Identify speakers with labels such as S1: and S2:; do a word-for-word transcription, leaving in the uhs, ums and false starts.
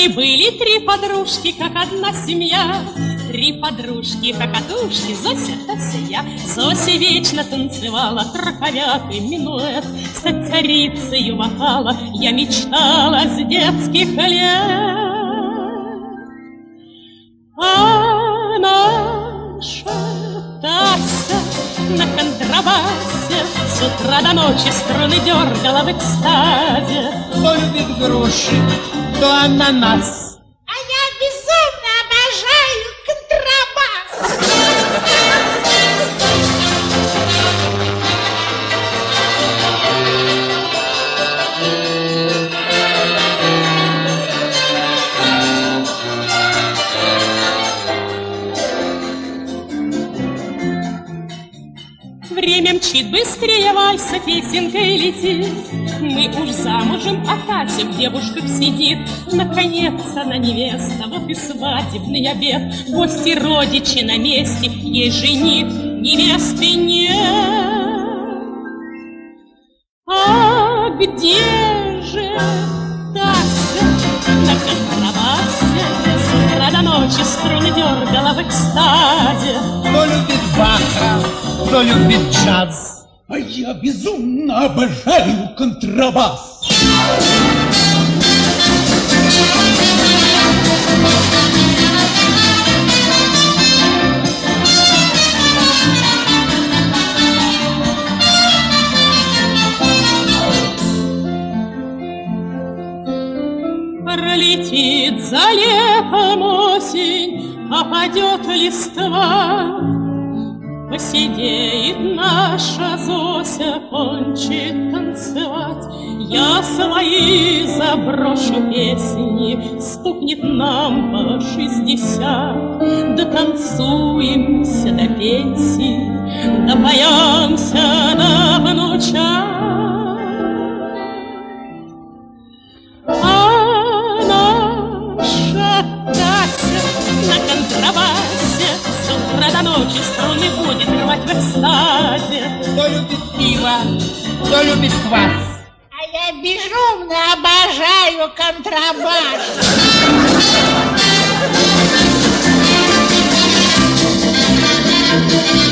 S1: Жили-были три подружки, как одна семья. Три подружки, хохотушки, Зося, Тася, я. Зося вечно танцевала траковят и минуэт. Стать царицею вокала я мечтала с детских лет. А наша Тася на контрабасе с утра до ночи струны дергала в экстазе.
S2: Кто любит груши, кто ананас.
S3: А я безумно обожаю контрабас.
S1: Время мчит быстрее вальса, песенкой летит. Мы уж замужем, а Катя в девушках сидит. Наконец она невеста, вот и свадебный обед. Гости, родичи на месте, ей жених, невесты нет. А где же Тася на контрабасе? С утра до ночи струны дергала в экстазе.
S2: Кто любит Баха, кто любит джаз.
S4: А я безумно обожаю контрабас.
S1: Пролетит за летом осень, опадет листва. Посидеет наша Зося, кончит танцевать. Я свои заброшу песни, стукнет нам по шестьдесят. Дотанцуемся до пенсии, допоемся до внучат. А наша Тася на контрабасе с утра до ночи струны будет рвать в экстазе.
S2: Кто любит пиво, кто любит квас.
S3: А я безумно обожаю контрабас.
S2: Thank you.